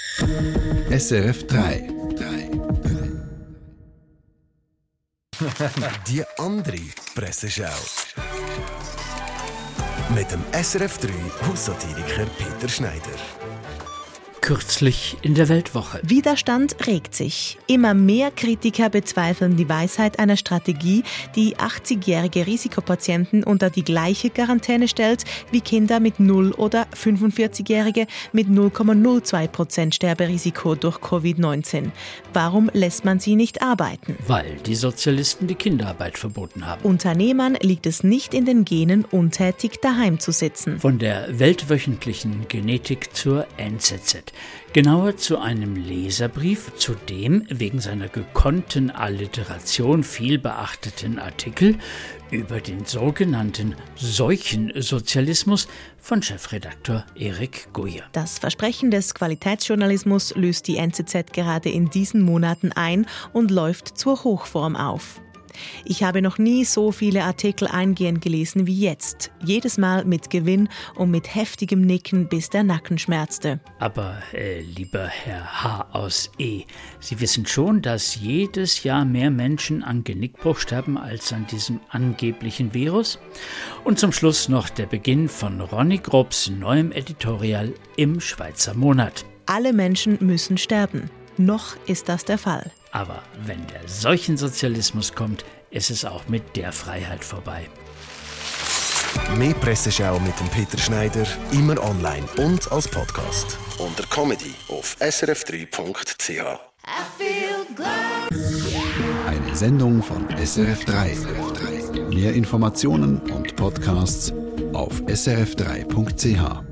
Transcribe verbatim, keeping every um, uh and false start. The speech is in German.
S R F drei. Die andere Presseschau. Mit dem S R F drei Haussatiriker Peter Schneider. Kürzlich in der Weltwoche. Widerstand regt sich. Immer mehr Kritiker bezweifeln die Weisheit einer Strategie, die achtzigjährige Risikopatienten unter die gleiche Quarantäne stellt wie Kinder mit null- oder fünfundvierzigjährige mit null Komma null zwei Prozent Sterberisiko durch Covid neunzehn. Warum lässt man sie nicht arbeiten? Weil die Sozialisten die Kinderarbeit verboten haben. Unternehmern liegt es nicht in den Genen, untätig daheim zu sitzen. Von der weltwöchentlichen Genetik zur N Z Z. Genauer zu einem Leserbrief, zu dem wegen seiner gekonnten Alliteration viel beachteten Artikel über den sogenannten Seuchensozialismus von Chefredaktor Erik Guyer. Das Versprechen des Qualitätsjournalismus löst die N Z Z gerade in diesen Monaten ein und läuft zur Hochform auf. Ich habe noch nie so viele Artikel eingehend gelesen wie jetzt. Jedes Mal mit Gewinn und mit heftigem Nicken, bis der Nacken schmerzte. Aber, äh, lieber Herr H. aus E., Sie wissen schon, dass jedes Jahr mehr Menschen an Genickbruch sterben als an diesem angeblichen Virus? Und zum Schluss noch der Beginn von Ronny Grobs neuem Editorial im Schweizer Monat. Alle Menschen müssen sterben. Noch ist das der Fall. Aber wenn der Seuchensozialismus kommt, ist es auch mit der Freiheit vorbei. Mehr Presseschau mit dem Peter Schneider, immer online und als Podcast. Unter Comedy auf s r f drei punkt c h. Eine Sendung von S R F drei. Mehr Informationen und Podcasts auf s r f drei punkt c h.